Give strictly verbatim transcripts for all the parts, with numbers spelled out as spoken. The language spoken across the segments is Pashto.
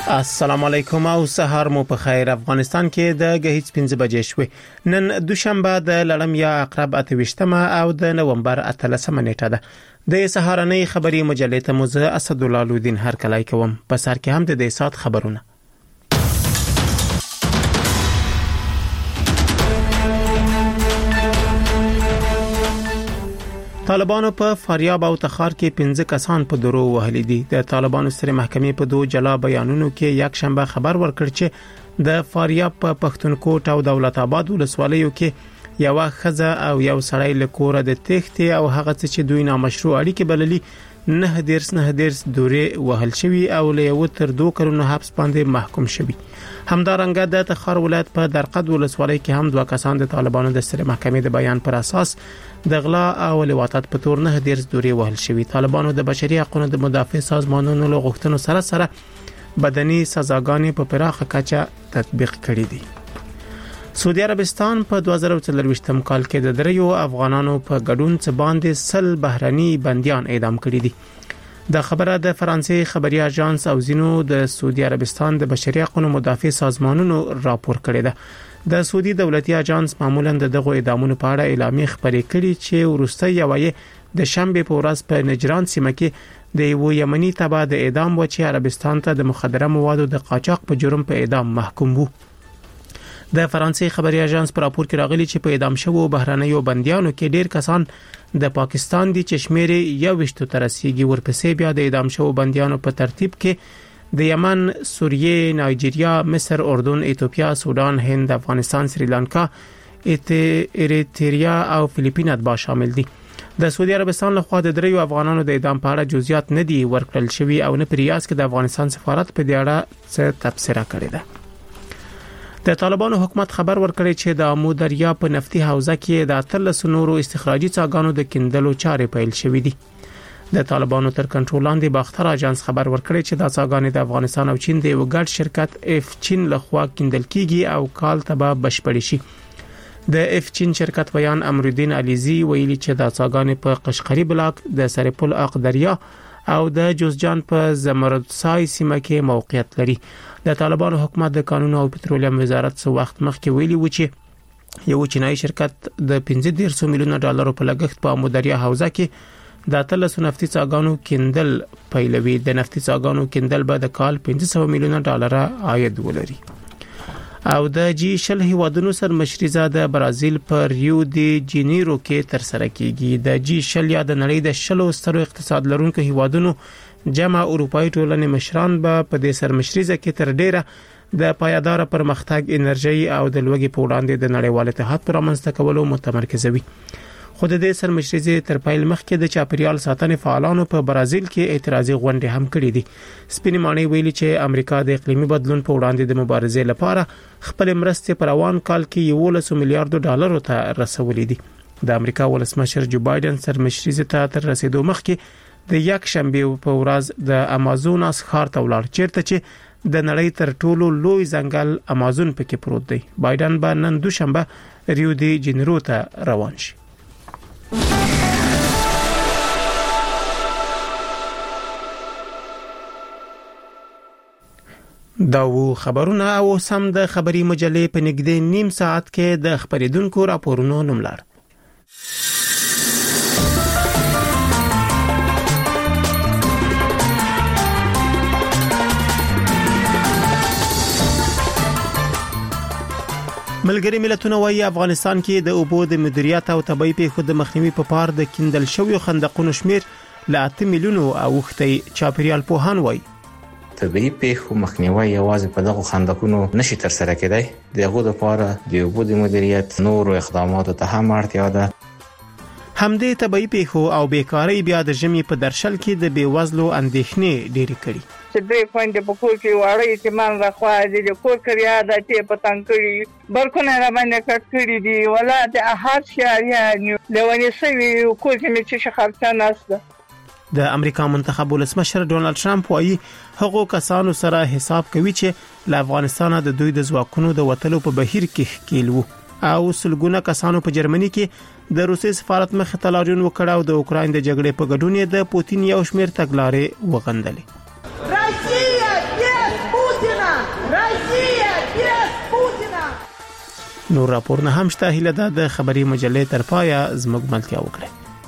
السلام علیکم او سهار مو په خیر. افغانستان کې د غهیڅ پنځه بجې شوې. نن دوشنبه د لړم یا عقرب اتويشتمه او د نومبر اتلسمه نیټه ده. د سهارنۍ خبري مجلې ته موزه اسد الله لودین هر کلای کوم. په سر کې هم د دې سات خبرونه. طالبانو په فاریاب او تخار کې پنځه کسان په درو وهلي دي. د طالبانو سترې محکمې په دوه جلا بیانونو کې یک شنبه خبر ورکړ چې د فاریاب په پښتونخوا او دولت آباد ولسوالیو کې یو خزه او یو سړی له کوره د تختې او هغه چې دوی نامشروع اړیکې بللي نه دیرس نه دیرس دورې وهل شوی او له یو تر دوه کلونو حبس باندې محکوم شوی. همدارنګه د تخار ولایت په درقد ولسوالۍ کې هم دوه کسان د طالبانو د سترې محکمې د بیان پر اساس د غلا او لواطت په تور نه دیرس دورې وهل شوی. طالبانو د بشري حقوقو د مدافع سازمانونو له غوښتنو سره سره بدني سزاګانې په پراخه کچه تطبیق کړې دي. سعودي عربستان په دوه زره څلرويشتم کال کې د دریو افغانانو په ګډون څخه باندې سل بهرني بنديان اعدام کړي دي. د خبره د فرانسې خبري اژانس او زینو د سعودي عربستان د بشري حقوقو مدافع سازمانونو راپور کړی ده. د سعودي دولتي اژانس معمولا دغه اعدامونو په اړه اعلامیه خبرې کړي چې ورسته یوې د شنبه په ورځ په نجران سیمه کې د یو یمني تبع د اعدام و چې عربستان ته د مخدره موادو د قاچاق په جرم په اعدام محکوم وو. د فرانسې خبري اژانس پر راپور کې راغلي چې په اعدام شوو بهرنیو بنديانو کې ډیر کسان د پاکستان دي چې شمیر یو وشتو ترسيږي. ورپسې بیا د اعدام شوو بنديانو په ترتیب کې د یمن، سوریه، نایجیریا، مصر، اردن، ایتوپیا، سودان، هند، افغانستان، سریلانکا، ایریتریا او فلیپین اتباع شامل دي. د سعودي عربستان لخوا د دریو افغانانو د اعدام په اړه جزئیات نه دي ورکړل شوی او نه په ریاض کې د افغانستان سفارت په دې اړه څه تبصره کړې ده. د طالبانو حکومت خبر ورکړی چې د امو دریا په نفتي حوزه کې د اتلس نورو استخراجي څاګانو د کیندلو چارې پیل شوې دي. د طالبانو تر کنټرول لاندې باختر اژانس خبر ورکړی چې د څاګانې د افغانستان او چین د یو ګډ شرکت اف چین لخوا کیندل کیږي او کال ته به بشپړ شي. د اف چین شرکت بیان امرالدین علیزی ویلي چې د څاګانې په قشقری بلاک د سرپل اقدریا او د جوزجان په زمردسای سیمه کې موقعیت لري. د طالبانو حکومت د قانون او پټرولیم وزارت څو وخت مخکې ویلي و چې یو چینایي شرکت د پنځه دیرش میلیون ډالر په لګښت په امودریا حوزه کې د اتلس نفتي څاګانو کیندل پیلوي. د نفتي څاګانو کیندل به د کال پنځه سوه میلیون ډالر عاید ولري. او د جی شل هیوادونو سر مشرزه د برازیل په ریو دی جنیرو کې تر سره کیږي. د جی شل یا د نړۍ د شلو سترو اقتصاد لرونکو هیوادونو جمع اروپאי ټولنې مشران به په دې سر مشرزه کې تر ډیره د پایدار پرمختګ، انرژي او د لوګي په وړاندې د نړیوال اتحاد پر منځته کولو متمرکزوي. خو د دې سر مشرزه تر پیل مخکې د چاپیریال ساتنې فعالانو په برازیل کې اعتراضي غونډې هم کړې دي. سپینې ماڼۍ ویلي چې امریکا د اقلیمي بدلون په وړاندې د مبارزې لپاره خپل مرستې پر روان کال کې یولس میلیارډ ډالر ته رسولې دي. د امریکا ولسمشر جو بایدن سر مشرزه ته تر رسیدو مخکې د یک شنبه په ورځ د امازوناس ښار ته ولاړ چیرته چې د نړۍ تر ټولو لوی ځنګل امازون پکې پروت دی. بایدن به نن دوشنبه ریو دی جنیرو ته روان شي. دا وو خبرونه او سم د خبري مجلې په نږدې نیم ساعت کې د خبرېدونکو راپورونو نوملړ. ملګری ملتونه وايي افغانستان کې د اوبو د مدیریت او طبي پیښو د مخنیوي په پار د کیندل شویو خندقونو شمیر له اته میلیونو اوختي. چاپیریال پوهان وايي طبي پیښو مخنیوي یوازې په دغه خندقونو نشي تر سره کېدای. دغه لپاره د اوبو د مدیریت نور اقداماتو ته هم اړتیا ده. همدې طبي پیښو او بیکاری بیا د ژمي په درشل کې د بیوزلو اندېښنې ډېری کړي. چې دوی خوندې په کور کې واړی چې مان راخوا دي د کور کریا د چې پتنګ کړي برکونه را باندې کټ کړي دي ولا د احد شاریا لونی سوي کور کې مې چې خرڅه نهسته. د امریکا منتخب ولسمشر ډونالد ټرمپ وايي هغه کسانو سره حساب کوي چې له افغانستان د دوی د ځواکونو د وټلو په بهیر کې ښکیل وو او سلګونه کسانو په جرمني کې د روسي سفارت مخ ته لاریون وکړ او د اوکرين د جګړې په ګډون د پوتین یو شمیر تګلارې وغندلې. Россия без Путина! Россия без Путина! نور راپورونه هم شته. هیله ده د خبري مجلې تر پایه زموږ ملتیا وکړي.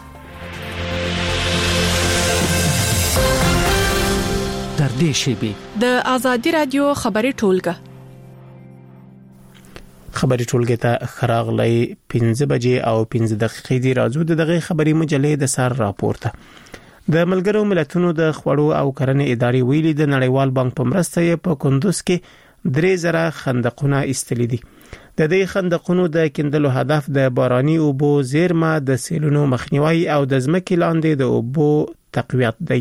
تر دې شیبې د آزادي رادیو خبري ټولګه خبري ټولګه ته خراغلي پنځه بجې او پنځه دقیقې دی. راځو د دغه خبري مجلې د سر راپورته. د ملګرو ملتونو د خوړو او کرنې ادارې ویلي د نړیوال بانک په مرسته په کندوز کې درې زره خندقونه ایستلې دي. د دې خندقونو د کیندلو هدف د باراني اوبو زیرمه د سیلونو مخنیوي او د ځمکې لاندې د اوبو تقویت دی.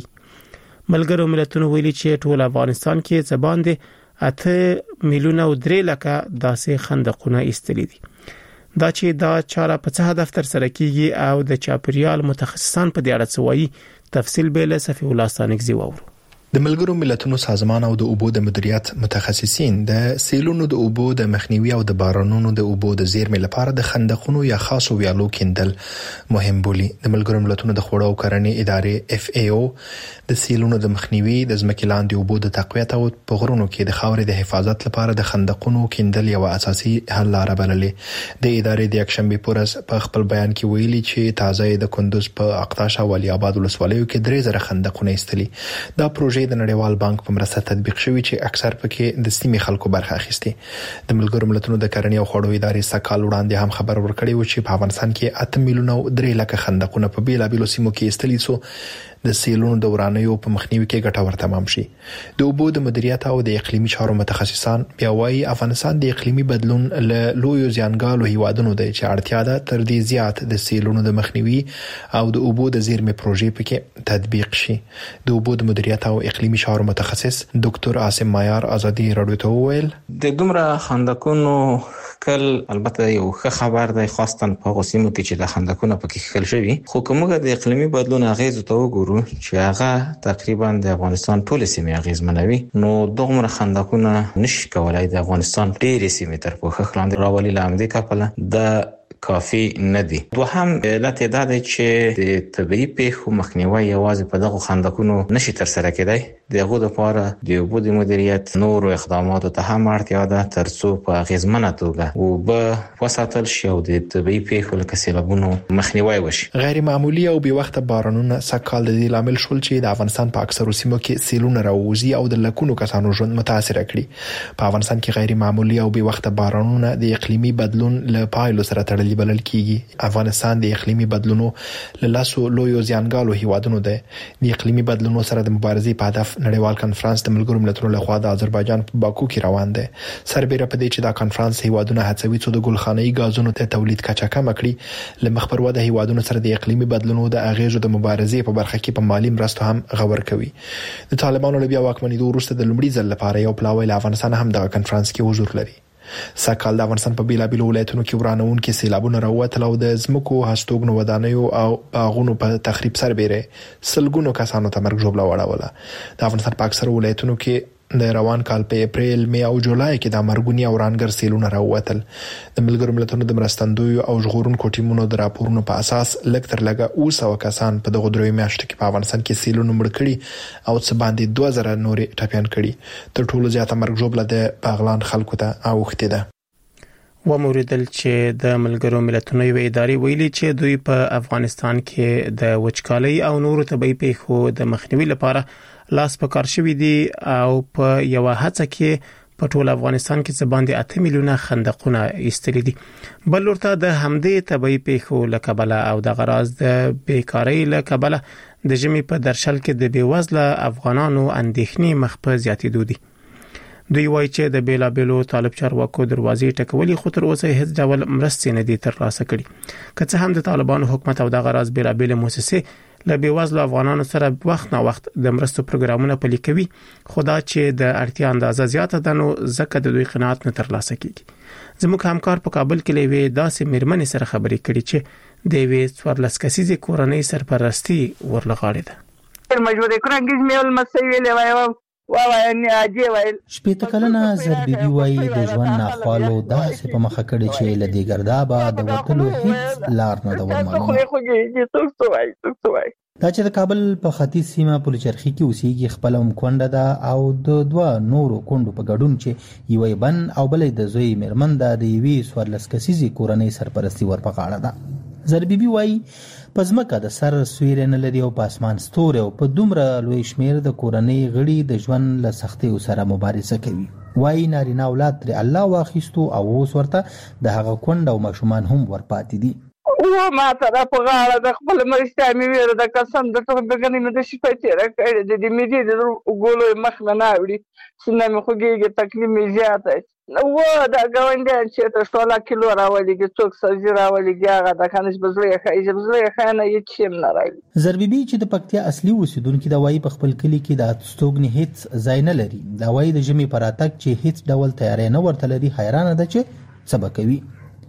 ملګرو ملتونو ویلي چې ټول افغانستان کې څه باندې اته میلیونه او درې لکه داسې خندقونه ایستلې دي. دا چې دا چاره په څه هدف تر سره کیږي او د چاپریال متخصصان په دې اړه څه وایي، تفصیل به له صفی الله ستانکزی وورو. د ملګرو ملتونو سازمان او د اوبو د مدیریت متخصصین د سیلونو د اوبو د مخنیوي او د بارانونو د اوبو د زیرمې لپاره د خندقونو یا خاصو ویالو کیندل مهم بولي. د ملګرو ملتونو د خوړو او کرنې ادارې اف ای او د سیلونو د مخنیوي د ځمکې لاندې اوبو د تقویت او په غرونو کې د خاورې د حفاظت لپاره د خندقونو کیندل یو اساسي حل لاره بللې. د ادارې د یکشنبه پورس په خپل بیان کې ویلي چې تازه د کندوز په اقتاش او ولی آباد ولسوالیو کې درې زره خندقونه ایستلي. دا پروژه د نړیوال بانک په مرسته تطبیق شوی چې اکثر پکې د سیمې خلکو برخه اخیستي. د ملګرو ملتونو د کرنې او خوړو ادارې سکهال وړاندې هم خبر ورکړی و چې په افغانستان کې اته میلیونه او درې لکه خندقونه په بیلابیلو سیمو کې ایستلي سو د سیلونو د ورانیو په مخنیوي کې ګټور تمام شي. د اوبو د مدیریت او د اقلیمي چارو متخصصان بیا وايي افغانستان د اقلیمي بدلون له لویو زیانګالو هیوادونو دی چې اړتیا ده تر دې زیات د سیلونو د مخنیوي او د اوبو د زیرمې پروژې پکې تطبیق شي. د اوبو د مدیریت او اقلیمي چارو متخصص ډاکټر عاصم مایار ازادي رادیو ته وویل د دومره خندقونو کل البته یو ښه خبر دی، خاصتاً په غوسیمو کې چې د خندقونو پکې خل شوی. خو کومه د اقلیمي بدلون اغیز ته وګورو چې هغه تقریبا د افغانستان ټول سیمې اغیزمنوي، نو دغه خندقونه نشي کولای د افغانستان ډېرې سیمې تر پوښښ لاندې راولي. لامدې کپله د کافي نه دي. دوهم علت دا دی چې د طبيعي پیښو مخنیوي یوازې په دغه خندقونو نشي تر سره کېدای. دغه لپاره د اوبو د مدیریت نور اقداماتو ته هم اړتیا ده ترڅو په غیزمنه توګه اوبه وساتل شي او د طبيعي پیښو لکه سیلابونو مخنیوي وشي. غیر معمولی او بې وخته بارانونه سکهال د دې لامل شول چې د افغانستان په اکثرو سیمو کې سیلونه راوځي او د لکونو کسانو ژوند متاثر کړي. په افغانستان کې غیر معمولی او بې وخته بارانونه د اقلیمي بدلون له پایلو سره تړلي بلل کیږي. افغانستان د اقلیمي بدلونو له لاسو لویو زیانګالو هیوادونو دی. د اقلیمي بدلونو سره د مبارزې په هدف نړیوال کانفرنس د ملګرو ملتونو لخوا د آذربایجان په باکو کې روان دی. سربېره په دې چې دا کانفرنس هیوادونه هڅوي چې د ګلخانه‌ای غازونو ته تولید کچا کم کړي، لمخبر وده هیوادونو سره د اقلیمي بدلونو د اغیزو د مبارزې په برخه کې په مالی مرستو هم غور کوي. د طالبانو له بیا واکمنېدو وروسته د لومړي ځل لپاره یو پلاوی له افغانستان هم د کانفرنس کې حضور لري. سکهال د افغانستان په بیلابیلو ولایتونو کې ورانون کې سیلابونه راوتل او د ځمکو هستوګنو ودانیو او باغونو په تخریب سربېره سلګونو کسانو ته مرګ ژوبله وړاوله. د افغانستان په اکثر ولایتونو کې د روان کال په اپریل، می او جولای کې د مرګونی او رانګر سیلونه راوتل. د ملګرو ملتونو د مرستندوی او ژغورونکو ټیمونو د راپورونو په اساس لږ تر لږه اوه سوه کسان په دغه دروي میاشتو کې په افغانستان کې سیلونه مړ کړي او څه باندې دوه زره نورې ټپيان کړي. تر ټولو زیاته مرګ ژوبله د باغلان خلکو ته اوښتې ده. وموریدل چې د ملګرو ملتونو یو ادارې ویلي چې دوی په افغانستان کې د وچکالۍ او نورو طبيعي پیښو د مخنیوي لپاره لاس په کار شوی دي او په یو هڅه کې په ټول افغانستان کې څه باندې اته میلیونه خندقونه ایستلي دي. بل ورته د همدې طبيعي پیښو لکبله او د غراض د بیکاری لکبله د جمی په درشل کې د بیوزله افغانانو اندېښنې مخ په زیاتېدو دي. دوی وایي چې د بیلابیلو طالب چارواکو دروازې ټکولې خو تر اوسه هیڅ ډول مرستې نه دي ترلاسه کړي. که څه هم د طالبانو حکومت او د غراض بیلابیل مؤسسې له بیوزلو افغانانو سره وخت نه وخت د مرستو پروګرامونه پلي کوي، خدا چې د اړتیا اندازه زیاته ده نو ځکه د دوی قناعت نه ترلاسه کیږي. زموږ همکار په کابل کې لوي داسې میرمنې سره خبرې کړي چې د وی څوارلس کسیزې کورنۍ سرپرستی ورلغاړي ده. مجبورې کړنګز میول مسوي لوي شپېته کلنه زربیبي وایي د ژوند ناخوالو داسې په مخه کړي چې له دې ګردابه د وتلو هیڅ لار نه ده ورمعلومه. دا چې د کابل په ختیځ سیمه پلچرخي کې اوسېږي خپل هم کونډه ده او د دوه نورو کونډو په ګډون چې یوې بن او بلې د زوی میرمن ده د یوې څوارلس کسیزې کورنۍ سرپرستي ور په غاړه ده. زربیبي وایي په ځمکه د سر سویری نه لري او په اسمان ستوری او په دومره لوی شمیر د کورنۍ غړي د ژوند له سختیو سره مبارزه کوي. وایي نارینه اولاد ترې الله واخیستو او اوس ورته د هغه کونډه او ماشومان هم ورپاتې دي. و ما ته را په غاړه د خپل مرستیا مې ویره د قسم د ټول بګنې مې د شپې تېره کړې ده د مې د ګولو مخ نه ناوړي سینه مې خوږېږي تکلیف مې زیاته و دا ګاونډیان چې ته شوله کیلو راولېږي څوک سبزي راولېږي هغه د خانش به زړه یې ښایي چې زړه یې ښایي نه هېڅ هم نه راوړي. زربیبي چې د پکتیا اصلي اوسېدونکي ده وایي په خپل کلي کې د اتستوګنې هېڅ ځای نه لري. دا وایي د ژمي په راتګ چې هېڅ ډول تیاری نه ورته لري حیرانه ده چې څه به کوي.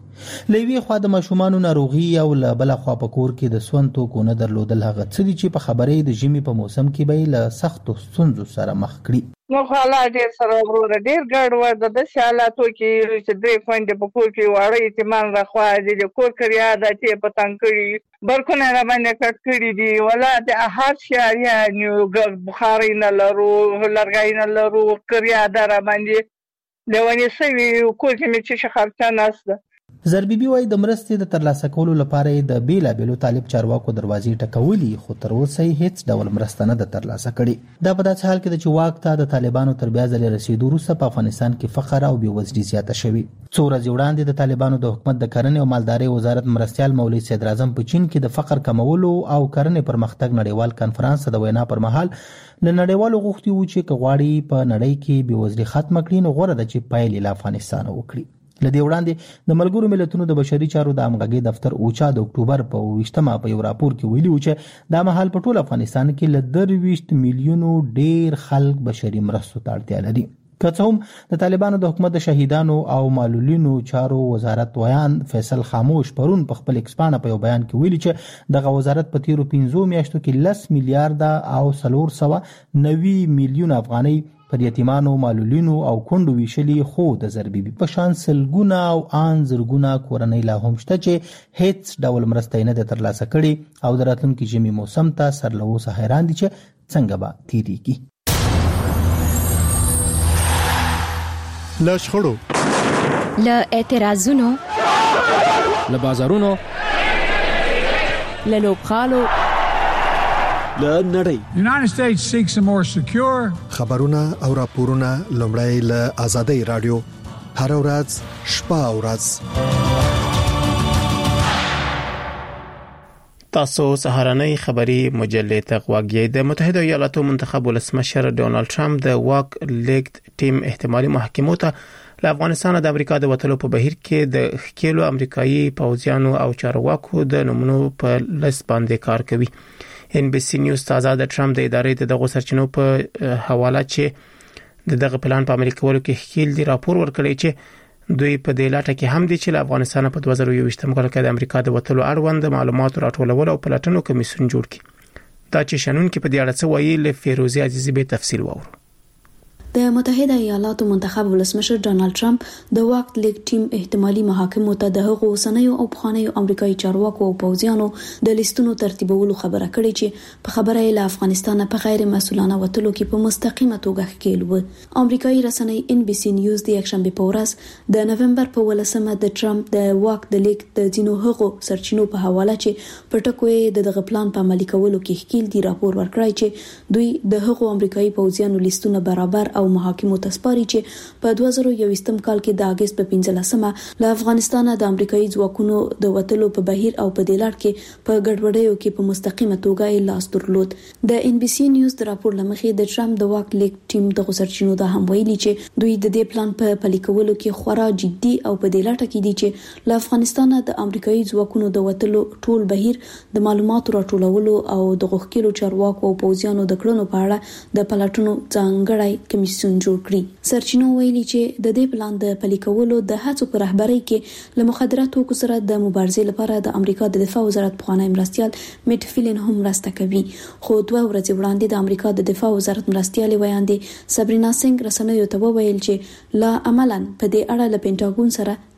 له یوې خوا د ماشومانو ناروغي او له بله خوا په کور کې د سون توکو نه درلودل هغه څه دي چې په خبرې د ژمي په موسم کې به یې له سختو ستونزو سره مخ کړي. نو خو حالات ډېر سره وروره ډېر ګډوډ د داسې حالاتو کې چې درې خویندې په کور کې واړه یتیمان راخوا دي د کور کریادات یې په تنګ کړي برکونه را باندې کټ کړي دي ولا د هر شی یعنې بخارۍ نه لرو لرګی نه لرو کریاده را باندې لیونې سوي کور کې مې چې خرچه نسته. زربیبي وایي د مرستې د ترلاسه کولو لپاره د بیلابیلو طالب چارواکو دروازې ټکولي خو تر اوسه یې هیڅ ډول مرسته نه ده ترلاسه کړې. دا په داسې حال کې ده چې واک ته د طالبانو تر بیا ځلې رسېدو وروسته په افغانستان کې فقر او بېوزلي زیاته شوې. څو ورځې وړاندې د طالبانو د حکومت د کرنې او مالدارۍ وزارت مرستیال مولوي صدراعظم په چین کې د فقر کمولو او کرنې پرمختګ نړیوال کنفرانس د وینا پر مهال له نړیوالو غوښتي وو چې که غواړي په نړۍ کې بېوزلي ختمه کړي نو غوره ده چې پایلې له افغانستانه وکړي. لدې وړاندې د ملګرو ملتونو د بشري چارو د همغږۍ دفتر اوچا د اکتوبر په ویشتمه په یو راپور کې ویلي و چې دا مهال په ټول افغانستان کې له درویشت میلیونو ډیر خلک بشري مرستو ته اړتیا لري. که څه هم د طالبانو د حکومت د شهیدانو او معلولینو چارو وزارت ویان فیصل خاموش پرون په خپل ایکسپانه په یو بیان کې ویلي چې دغه وزارت په تیرو پنځو میاشتو کې لس میلیارډ او څلور سوه نوي میلیون افغانۍ پر یتیمانو معلولینو او کونډو ویشلي خو د زربیبي په شان سلګونه او ان زرګونه کورنۍ لا هم شته چې هیڅ ډول مرسته نه ده ترلاسه کړې او د راتلونکي ژمي موسم ته سر له اوسه حیران دي چې څنګه به تیریږي. له شخړو له اعتراضونو له بازارونو له لوبغالو له نړۍ The United States seeks a more secure خبرونه او راپورونه لومړی له آزادۍ رادیو هر ورځ شپه او ورځ تاسو سهارنۍ خبری مجلې ته غواګی. د متحده ایالاتو منتخب ولسمشر ډونالد ټرمپ د واک لیګ ټیم احتمالي محاکمو ته له افغانستان د امریکا د وټلو په بهیر کې د خکېلو امریکایي پوځیانو او چارواکو د نمونو په لس باندې کار کوي. ان بي سي نیوز تازه د ټرمپ د ادارې دغه سرچینو په حواله چې دغه پلان په امریکا ولو کې خېل دی راپور ورکړی چې دوی په دې لاټه کې هم دي چې له افغانستان په دوه زره یوویشتم کال کې د امریکا د وټلو اړوند معلومات راټولول او پلاتونو کمیسیون جوړ کړي. دا چې شنن کې په دې اړه څه وایي له فیروزي عزیزي به تفصیل وورو. د متحده ایالاتو منتخب ولسمشر ډونالد ټرمپ د واک لیګ ټیم احتمالي محاکمو ته د هغو اوسنیو او پخوانیو امریکایي چارواکو او پوځیانو د لیستونو ترتیبولو خبره کړې چې په خبره یې له افغانستان په غیر مسؤلانه وټلو کې په مستقیمه توګه ښکېل و. امریکایي رسنۍ ان بي سي نیوز د یکشنبه په ورځ د نومبر په ولسمه د ټرمپ د واک د لیګ د ځینو هغو سرچینو په حواله چې په ټکو یې د دغه پلان په عملي کولو کې ښکېل دی راپور ورکړی چې دوی د هغو امریکایي پوځیانو لیستونه برابر او محاکمو ته سپاري چې په دوه زره یوویشتم کال کې د اگست په پنځلسمه له افغانستان د امریکایي ځواکونو د وټلو په بهیر او په دې لړ کې په ګډوډیو کې په مستقیمه توګه یې لاس درلود. د ان بي سي نیوز د راپور لمخې د ټرمپ د واک لیګ ټیم د سرچینو دا هم ویلي چې دوی د دې پلان په پلي کولو کې خورا جدي او په دې لړ کې دي چې له افغانستان د امریکایي ځواکونو د وټلو ټول بهیر د معلوماتو راټولولو او د غوښتلو چارواکو او پوځیانو د کړنو په اړه د پلاتونو ځانګړی کمیسیون جوړ کړی. سرچینو ویلي چې د دې پلان د پلي کولو د هڅو پر رهبرۍ کې له مخدراتو توکو سره د مبارزې لپاره د امریکا د دفاع وزارت پخوانی مرستیال میټ فیلن هم مرسته کوي. خو دوه ورځې وړاندې د امریکا د دفاع وزارت مرستیال ویاندې سابرینا سنگ رسنیو ته وویل چې لا عملاً په دې اړه له پینټاګون سره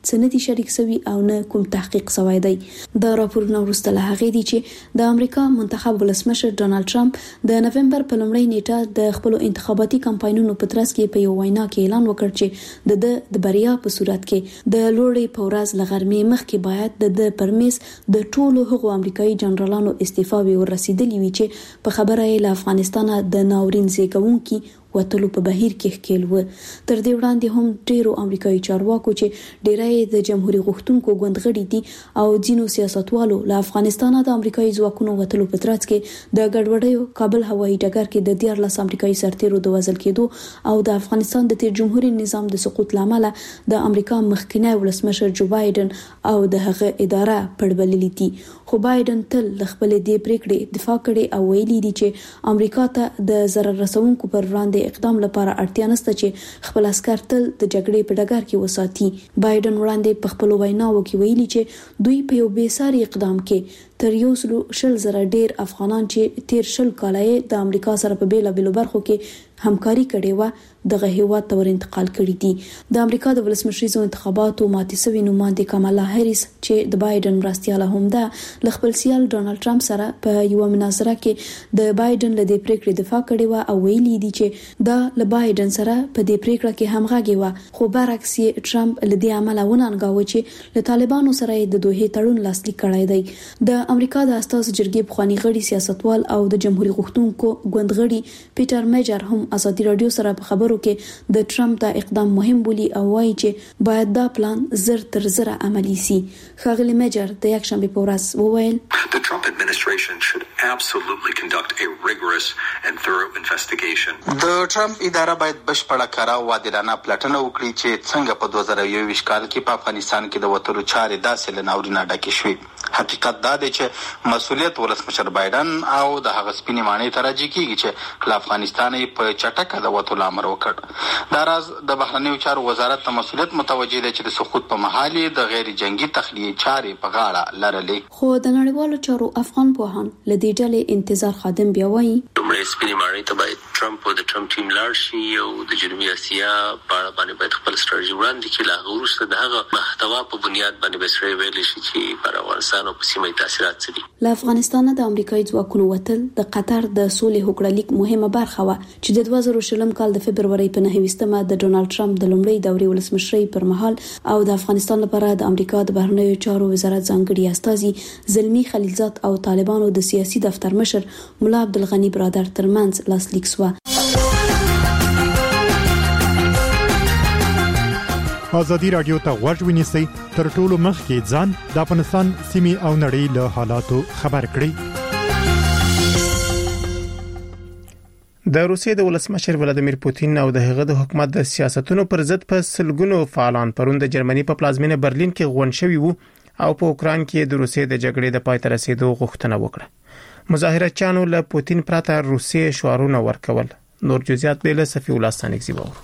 څه نه دي شریک شوي او نه کوم تحقیق شوی دی. دا راپورونه وروسته له هغې دي چې د امریکا منتخب ولسمشر ډانلډ ټرمپ د نومبر په لومړۍ نیټه د خپل انتخاباتي کمپاینونو په ترڅ کې په یو وینا کې اعلان وکړ چې د د بریا په صورت کې د لوړې په ورځ لغرمې مخکې باید د پرمیز د ټولو هغو امریکایي جنرالانو استعفاوي ورسېدلې وي چې په خبره یې له افغانستانه د ناورین زیږونکي وتلو په بهیر کې ښکېل و. تر دې وړاندې هم ډیرو امریکایي چارواکو چې ډیری د جمهوریت غوښتونکو ګوندغړي دي او ځینو سیاستوالو له افغانستانه د امریکایي ځواکونو وتلو په ترڅ کې د ګډوډیو کابل هوایي ډګر کې د دیارلس امریکایي سرتیرو د وژل کېدو او د افغانستان د تیر جمهوریت نظام د سقوط لامل د امریکا مخکنی ولسمشر جو بایدن او د هغه اداره پړبللې دي. خو بایدن تل د خپل دې پریکړې دفاع کړې او ویلي دي چې امریکا ته د ضرر رسونکو پر وړاندې اقدام لپاره اړتیا نشته چې خپل عسكر تل د جګړې په ډګر کې وساتي. بایدن وړاندې په خپل ویناو کې ویلي چې دوی په یو بې ساري اقدام کې تر یو سلو شل زره ډیر افغانان چې تیر شل کالې د امریکا سره په بیلا بیلو برخو کې همکاري کړې و دغه هیواد ته ور انتقال کړي دي. د امریکا د ولسمشریزو انتخاباتو ماتې سوي نوماندې کامالا هریس چې د بایدن مرستیاله هم ده ل خپل سیال ډانلډ ټرمپ سره په یو مناظره کې د بایدن له دې پریکړې دفاع کړې و او ویلي دي چې دا له بایدن سره په دې پریکړه کې همغږي و. خو برعکس یې ټرمپ له دې عمله وننګاوه چې له طالبانو سره د دوه تړون لاسلیک کړی دی. د امریکا د استازو جرګې پخوانی غړي سیاستوال او د جمهوریت غوښتونکو ګوندغړي پیټر میجر هم ازادي رادیو سره په خبرو کې د ټرمپ د اقدام مهم بولی او وایي چې باید دا پلان زر تر زر عملی سي. ښاغلي میجر د یک شنبه په ورځ وویل The Trump administration should absolutely conduct a rigorous and thorough investigation. د ټرمپ اداره باید بشپړه کاره او عادلانه پلټنه وکړي چې څنګه په دوه زره یو کال کې په افغانستان کې د وټلو چارې داسې له ناورینه ډکې شوې. حقیقت دا دی چې مسؤلیت ولسمشر بایدن او د هغه سپینې مانې ته راجع کیږي چې له افغانستان په چټکه د وټلو امر وکړ. دا راز د بهرنیو چارو وزارت ته مسؤلیت متوجه دی چې د سقوط په مهال د غیر جنگي تخلیه چارې په غاړه لرلې. خو د نړیوالو چارو افغان پوهان ل دې ډلې انتظار خادم بیا وایي دومره سپینې مانې ته باید ټرمپ او د ټرمپ ټیم لاړ شي او د جنوبي اسیا په اړه باندې باید خپل ستراتیژي وړاندې کړي. لا وروسته د هغه محتوا په بنیاد باندې به سره ویل شي چې پر افغانستان او په سیمه تاثیرات څه دي. له افغانستان د امریکایي ځواکونو وتل د قطر د سولې هوکړلیک مهمه برخه و چې د دوه زره شلم کال د فبرवरी په نهمه د ډونالد ټرمپ د لومړۍ دورې ولسمشرۍ پر مهال او د افغانستان لپاره د امریکا د بهرنیو چارو وزارت ځانګړي استازي زلمی خلیلزاد او طالبانو د سیاسي دفتر مشر مولا عبدالغنی برادر ترمنځ لاسلیک شو. ازادي رادیو ته غوږ ونیسئ تر ټولو مخکې ځان د افغانستان سیمې او نړۍ له حالاتو خبر کړئ. د روسیې د ولسمشر ولادیمیر پوتین او د هغه د حکومت د سیاستونو پر ضد په سلګونو فعالان پرون د جرمني په پلازمینه برلین کې غونډ شوي وو او په اوکران کې د روسیې د جګړې د پای ته رسیدو غوښتنه وکړه. مظاهرچیانو له پوتین پرته روسیې شعارونه ورکول. نور جزئیات له صفی الله ستانکزی وو.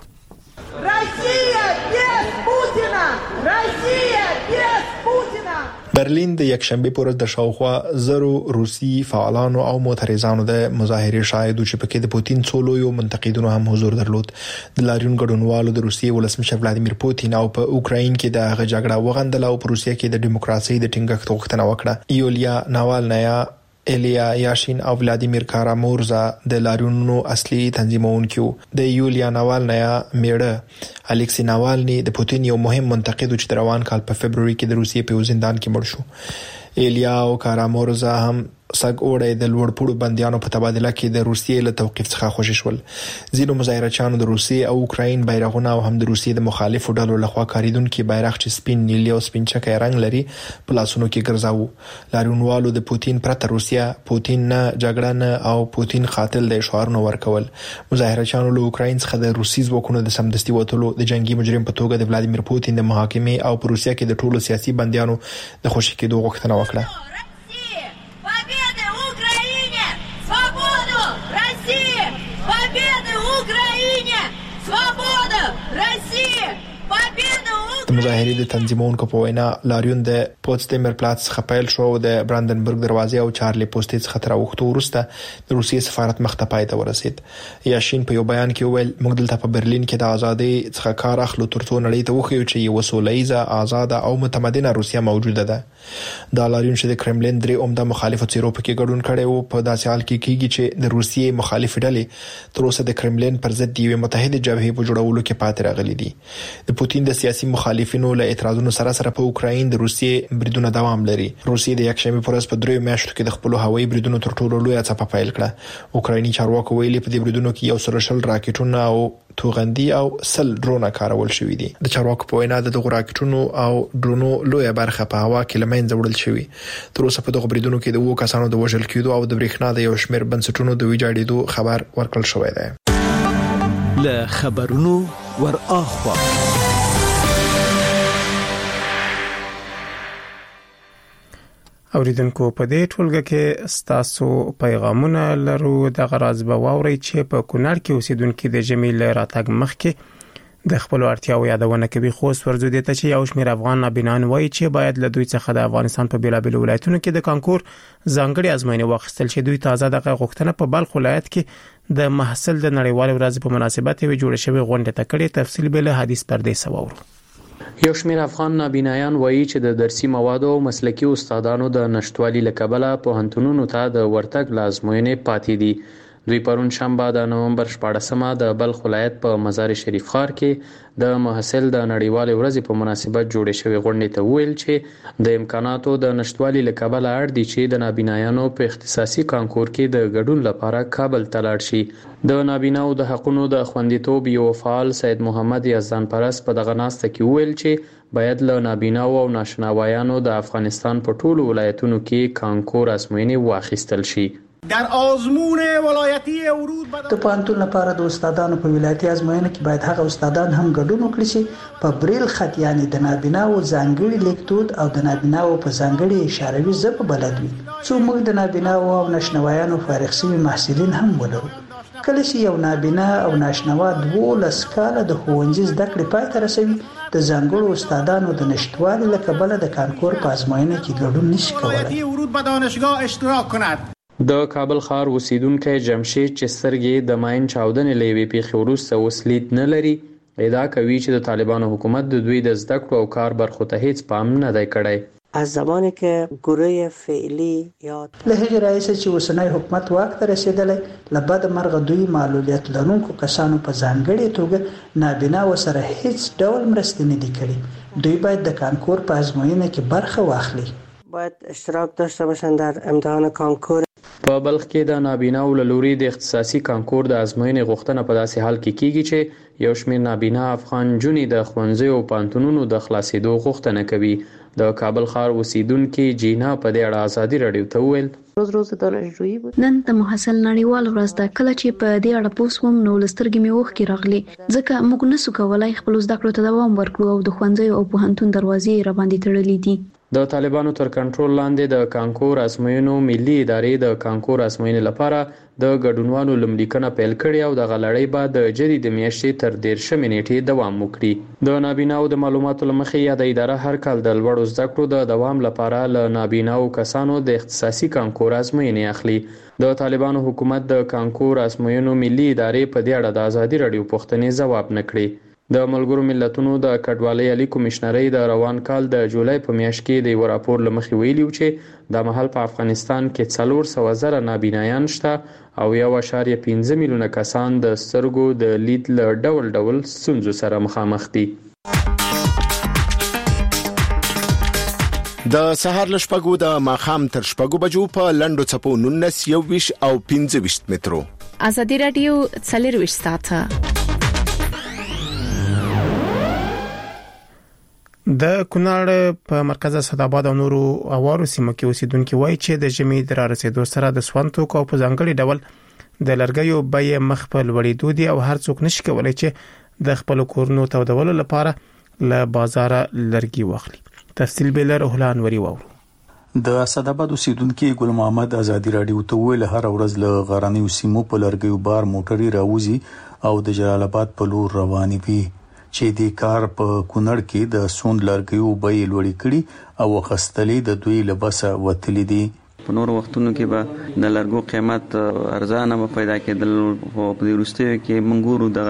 برلین د یکشنبه پر ورځ د شاوخوا زرو روسي فعالانو او معترضانو د مظاهره شاهدو چې پکې د پوتین څولو یو منتقدونو هم حضور درلود. د لاریون ګډونوالو د روسیې ولسمشر ولادیمیر پوتین او په اوکراین کې د هغه جګړه وغندله او په روسیې کې د دیموکراسي د ټینګښت غوښتنه وکړه. یولیا ناوالنایا، ایلیا یاشین او ولادیمیر کارامورزا د لاریونونو اصلي تنظیمونکو. د یولیا ناوالنایا میړه الکسی ناوالنی د پوتین یو مهم منتقد چې روان کال په فبرवरी کې د روسیې په زندان کې مړ شو. ایلیا او کارامورزا هم سګ اوړې د لوړپوړو بنديانو په تبادله کې د روسیې له توقيف څخه خوشی شول. ځینو مظاهرچیانو د روسیې او اوکراین بیرغونه او هم د روسیې د مخالفو ډلو لخوا کاریدونکو بیرغ چې سپین نیلي او سپین چکه رنگ لري په لاسونو کې ګرځاو. لاریونوالو د پوتین پرته روسیا پوتین نه جګړه نه او پوتین قاتل د شعارونو ورکول. مظاهرچیانو له اوکراین څخه د روسي ځواکونو د سمدستي وټولو د جنگي مجرم په توګه د ولادیمیر پوتین د محاکمې او په روسیا کې د ټولو سیاسي بنديانو د خوشی کېدو غوښتنه وکړه. د مظاهرې د تنظیمونکو په وینا لاریون د پوتسدیمر پلاتس خپل شو د براندنبرګ دروازې او چارلی پوسټ څخه تر وخت ورسته د روسیې سفارت مخ ته پای ته ورسید. یاشین په یو بیان کې ویل موږ دلته په برلین کې د ازادي څخه کار اخلو ترڅو نړۍ ته وښیو چې یو سولهیزه آزاد او متمدنه روسیه موجوده ده. دا لاریون چې د کرملین درې عمده مخالفو څیرو پکې ګډون کړي وو په داسې حال کې کیږي چې د روسیې مخالف ډلې تر اوسه د کرملین پر ضد یو متحده جبهه په جوړولو کې پاتې راغلي دي. د پوتین د سیاسي مخالفینو له اعتراضونو سره سره په اوکراین د روسیې بریدونه دوام لري. روسیې د یکشنبه پر ورځ په دریو میاشتو کې د خپل هوایي بریدونو تر ټولو لوی څپه پیل کړه. اوکرایني چارواکو ویلي په دې بریدونو کې یو سره شل راکټونه او توغندي او سل ډرونه کارول شوې دي. د چارواکو په وینا د دغه راکټونو او ډرونو لویه برخه په هوا کې لمنځه وړل شوې. تر اوسه په دغه بریدونو کې د وو کسانو د وژل کېدو او د برېښنا د یو شمېر بنسټونو د ویجاړېدو خبر ورکړل شوی دی. له خبرونو ور اخوا اوریدونکو په دې ټولګه کې ستاسو پیغامونه لرو. د غراض به واوري چې په کونړ کې اوسیدونکو د جمیل راتګ مخکې د خپل اړتیاو یادونه کوي. خو ورزو دي ته چې یو شمېر افغان نابینان وایي چې باید له دوی څخه د افغانستان په بیلابل ولایتونو کې د کانکور ځانګړي ازموینې واخیستل چې دوی تازه دغه غوښتنه په بلخ ولایت کې د محصل د نړیوال ورځ په مناسبت وی جوړ شوی غونډه ته کړي. تفصیل به له حدیث پردې سوورو. یو شمېر افغان نابینایان وایي چې د درسي موادو او مسلکي استادانو د نشټوالي لکبله پوهنتونونو ته د ورتګ لازموینې پاتې دي. دوی پرون شنبه د نومبر شپاړسمه د بلخ ولایت په مزار شریف ښار کې د محصل د نړیوالې ورځې په مناسبت جوړې شوې غونډې ته ویل چې د امکاناتو د نشټوالي لکبله اړ دي چې د نابینایانو په اختصاصي کانکور کې د ګډون لپاره کابل ته لاړ شي. د نابیناو د حقونو د خوندیتوب یو فعال سید محمد یزدان پرست په دغه ناسته کې ویل چې باید له نابیناو او ناشناوایانو د افغانستان په ټولو ولایتونو کې کانکور ازموینې واخیستل شي. در آزمون ولایتی ورود د پوهنتون لپاره د استادانو په ولایتي ازموینه کې باید هغه استادان هم ګډون وکړي چې په بریل خط یعنی د نابیناو ځانګړي لیکدود او د نابیناو په ځانګړي اشاروي ژبه بلد وي. څو موږ د نابیناو او ناشنوایانو فارغ شوي محصلین هم ولرو. کله چې یو نابینا او ناشنوا دولس کاله د ښوونځي زده کړې پای ته رسوي د ځانګړو استادانو د نشټوالي له کبله د کانکور په ازموینه کې ګډون نشي کولای. ورود به دانشگاه اشتراک کند. د کابل ښار اوسیدونکو جمشید چسترګي د ماین چاودنې لوي پیښې وروسته وسلید نه لري. ادعا کوي چې د طالبانو حکومت د دوی د زده کړو او کار برخو ته هیڅ پام نه دی کړی. از زمانی که گروه فعلی یا له هغه رئیس چې اوسنی حکومت واک ته رسیدلی لبد مرغ دوی معلولیت لرونکو کسانو په ځانګړي توګه نابینا وسره هیڅ ډول مرسته نه دي کړې. دوی باید د کانکور په ازموینه کې برخه واخلي. باید اشتراک داشته باشند در امتحان کانکور. په بلخ کې د نابیناو له لوري د اختصاصي کانکور د ازموینې غوښتنه په داسې حال کې کیږي چې یو شمېر نابینا افغان جونې د ښوونځیو او پوهنتونونو د خلاصېدو غوښتنه کوي. د کابل ښار اوسیدونکي جینا په دې اړه ازادي راډیو ته وویل روز روز دانشجویی بود. نن د محصل نړیوال ورځ ده. کله چې په دې اړه پوسوم نو لسترګې مې اوښکې راغلي ځکه موږ نسو کولای خپل زده کړو ته دوام ورکړو او د ښوونځیو او پوهنتون دروازې را باندې تړلې دي. د طالبانو تر کنټرول لاندې د کانکور ازموینو ملي ادارې د کانکور ازموینې لپاره د ګډونوالو لملیکنه پیل کړې او د غلړۍ بعد د جری د میاشتې تر دیرشمې نیټې دوام وکړي. د نابیناو د معلوماتو لمخې یا د اداره هر کال د لوړو زده کړو د دوام لپاره له نابیناو کسانو د اختصاصي کانکور ازموینې اخلي. د طالبانو حکومت د کانکور ازموینو ملي ادارې په دې اړه د ازادي راډیو پوښتنې ځواب نه کړي. د ملګرو ملتونو د کډوالۍ عالی کمشنرۍ د روان کال د جولای په میاشت کې د یو راپور لمخې ویلي چې د مهال په افغانستان کې څلور سوه زره نابینایان شته او یو اعشاریه پنځه میلیونه کسان د سترګو د لید له ډول ډول ستونزو سره مخامخ دي. د سهار له شپږو د ماښام تر شپږو بجو په لنډو څپو نولس یو ویش او پنځه ویشت مترو. ازادي راډیو څلور ویشت ساعته. د کونړ په مرکز اسداباد او نورو اوارو سیمو کې اوسیدونکو وایي چې د ژمي در رسیدو سره د سوانتو کو په ځانګړي ډول د لرګیو بیې مخ په لوړېدو دي او هر څوک نشي کولای چې د خپل کورونو تودولو لپاره له بازار لرګي واخلي. تفصیل به له روحان وری وورو. د اسداباد اوسیدونکو ګل محمد ازادي راډیو ته ویل هر ورځ له غراني سیمو په لرګیو بار موټري راوځي او د جلال آباد په لور رواني وي چې د کار په کونړ کې د سوند لرګیو بیې لوړې کړي او خستلې د دوی لباسه وتلې دي. په نور وختونو کې به د لرګو قیمت ارزانه به پیدا کېدل او په دې وروستیو کې منګورو د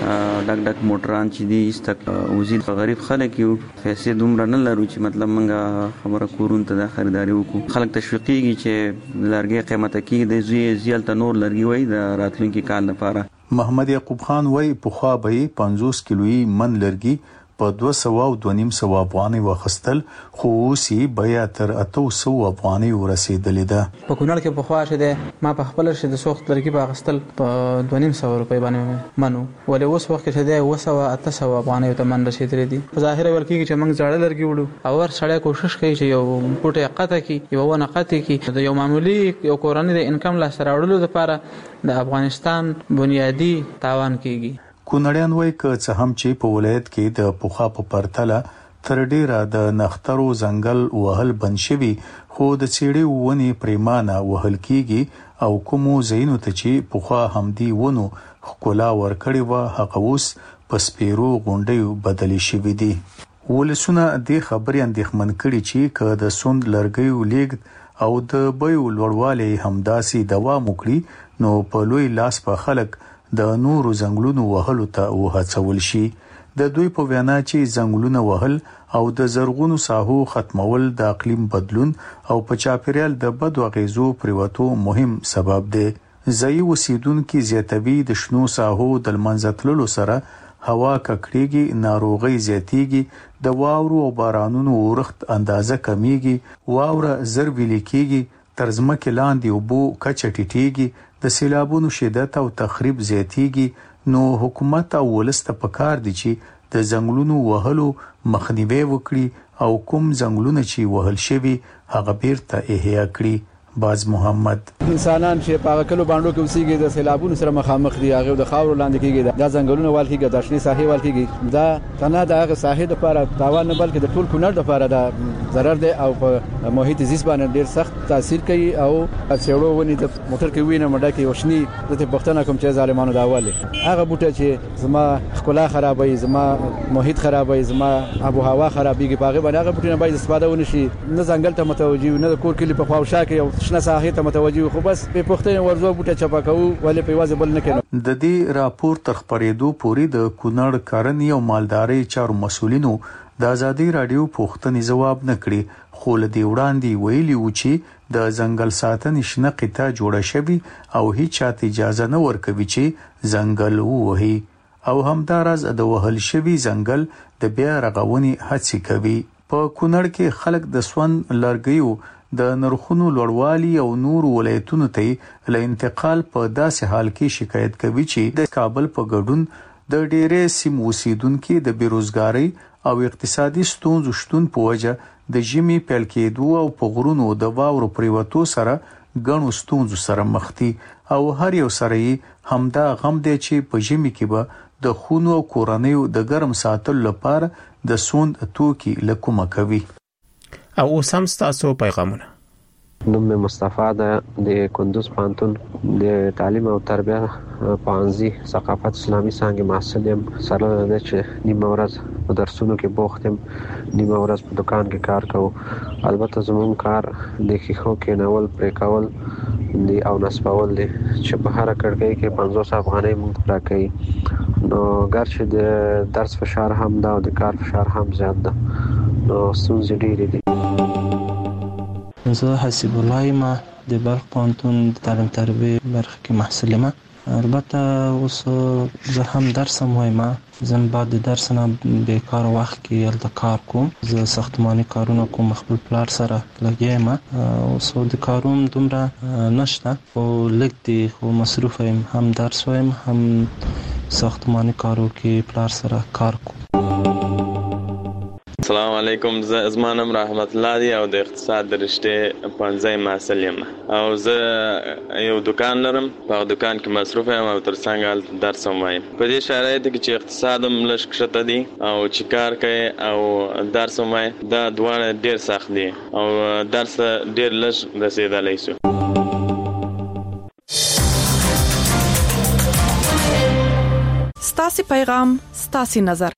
ډک ډک موټران چې دي استک وزید غریب خلک یو پیسې دومره نه لرو چې مطلب منګه خبره کورون ته د خریداري وکړو. خلک تشویقيږي چې لرګي قیمت کې د زوی زیات نور لرګي وای د راتلونکي کال لپاره. محمد یعقوب خان وای په خوا به پنځوس کیلوي من لرګي په دوه سوه او دوه نیم سوه افغانۍ واخیستل خو اوس یې بیا تر اته سوه افغانۍ ورسېدلې ده. په کونړ کې پخوا شه ده ما په خپل شه د سوخت لرګي په اخیستل په دوه نیم سوه روپۍ باندې منو ولې اوس وخت کې شه ده اوه سوه اته سوه افغانۍ ته من رسېدلې دي. په ظاهر ول کې چې موږ زړه لرګي وړو او ور سړی کوشش کوي چې یو پټه قطه کې یو ونه قطه کې د یو معمولی یو کورنۍ د انکم لاسته راوړلو لپاره د افغانستان بنیادی تاوان کیږي. کونړیان وایي که څه هم چې په ولایت کې د پوخا په پرتله تر ډیره د نخترو ځنګل وهل بند شوي خو د څېړې ونې پریمانه وهل کیږي او کومو ځایونو ته چې پوخا همدي ونو ښکلا ورکړې وه هغه اوس په سپیرو غونډیو بدلې شوي دي. ولسونه دې خبرې اندېښمن کړي چې که د سوند لرګیو لیږد او د بیو لوړوالی همداسې دوام وکړي نو په لوی لاس په خلک د نورو ځنګلونو وهلو ته وهڅول شي. د دوی په وینا چې ځنګلونه وهل او د زرغونو ساحو ختمول د اقلیم بدلون او په چاپیریال د بدو اغیزو پریوتو مهم سبب دی. ځایي اوسیدونکي زیاتوي د شنو ساحو د منځ تللو سره هوا ککړېږي، ناروغۍ زیاتېږي، د واورو او بارانونو ورښت اندازه کمیږي، واوره زر ویلې کېږي، تر ځمکې لاندې اوبو کچه ټیټېږي، د سیلابونو شدت او تخریب زیاتېږي. نو حکومت او ولس ته پکار دي چې د ځنګلونو وهلو مخنیوي وکړي او کوم ځنګلونه چې وهل شوي هغه بیرته احیا کړي. باز محمد انسانان چې په کلو باندې کې اوسېږي د سیلابونو سره مخامخ دي، هغه د خاور لاندې کېږي، دا ځنګلونه وال کېږي، د شنې ساحې وال کېږي. دا تنه د هغه ساحې لپاره تاوان نه بلکې د ټول کونړ لپاره دا ضرر دی او په محیط زیست باندې ډېر سخت تاثیر کوي. او څېړو ونی د موټر کې وینه مډه کې وشني د پښتنه کوم چې ظالمانو داواله هغه بوټه چې زما خلا خرابوي، زما محیط خرابوي، زما ابو هوا خرابېږي، باغ باندې هغه بوټه نه باید استفاده ونشي، نه ځنګل ته متوجي، نه د کور کلی په خواوشا کې شنه ساحې ته متوجي، خو بس په پښتنه ورزو بوټه چپا کوو ولې په واځ بل نه کینو. د دې راپور تر خبرېدو پورې د کونړ کرنې او مالدارۍ چارو مسولینو د ازادي رادیو پوښتنې جواب نه کړي، خو له دې وړاندې ویلي و چې د ځنګل ساتنې شنه قطعه جوړه شوي او هیڅ چاته اجازه نه ورکوي چې ځنګل ووهي او همداراز د وهل شوي ځنګل د بیا رغونې هڅې کوي. په کونړ کې خلک د سون لرګیو د نرخونو لوړوالي او نور ولایتونو ته له انتقال په داسې حال کې شکایت کوي چې د کابل په ګډون د ډېرې سیمو اوسیدونکو د بیروزګاری او اقتصادي ستونزو شتون په وجه د ژمي پیل کېدو او په غرونو د واورو پریوتو سره ګڼو ستونزو سره مخ دي او هر یو سره همدا غم دی چې په ژمي کې به د خونو او کورنیو د ګرم ساتلو لپاره د سوند توکي لکومه کوي. او اوس هم ستاسو پیغامونه. نوم مې مصطفی ده، د کندوز پوهنتون د تعلیم او تربیه پوهنځي ثقافت اسلامي څانګې محصل یم. سره ده چې نیمه ورځ په درسونو کې بوخت یم، نیمه ورځ په دکان کې کار کوو. البته زموږ کار د ښیښو کېنول، پرې کول دی او نصبول دی چې په هر کړکۍ کې پنځوس افغانۍ موږ راکوي. نو ګرچې د درس فشار هم ده او د کار فشار هم زیات ده، نو ستونزې ډېرې دي. زه حسیب الله یم، د بلخ پوهنتون د تعلیم تربیه برخه کې محصل یم. البته اوس زه هم درس هم وایم، زه بعد د درس نه بیکار وخت کې هلته کار کوم، زه ساختماني کارونه کوم، خپل پلار سره لګیا یم. اوس د کارونو دومره نشته خو لږ دی، خو مصروف یم، هم درس وایم هم ساختماني کارو کې پلار سره کار کوم. السلام علیکم، زما نوم رحمت الله دی او د اقتصاد د رشتې پوهنځي محصل یم او زه یو دکان لرم، په دکان کې مصروف یم او ترڅنګ هلته درس هم وایم. په دې شرایطو کې چې اقتصاد هم لږ کښته دی او چې کار کوي او درس هم وایي، دا دواړه ډېر سخت دي او درس ډېر لږ رسېدلی شو. ستاسو ستاسو پیغام ستاسو نظر.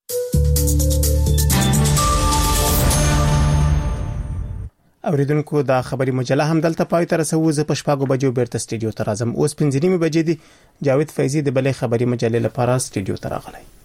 اوریدونکو دا خبری مجله هم دلته پای ته رسو. زه په شپږو بجو بیرته سټډیو ته راځم. اوس پنځه نیمه بجې دي. جاوید فیضی د بلې خبری مجلې لپاره سټډیو ته راغلی.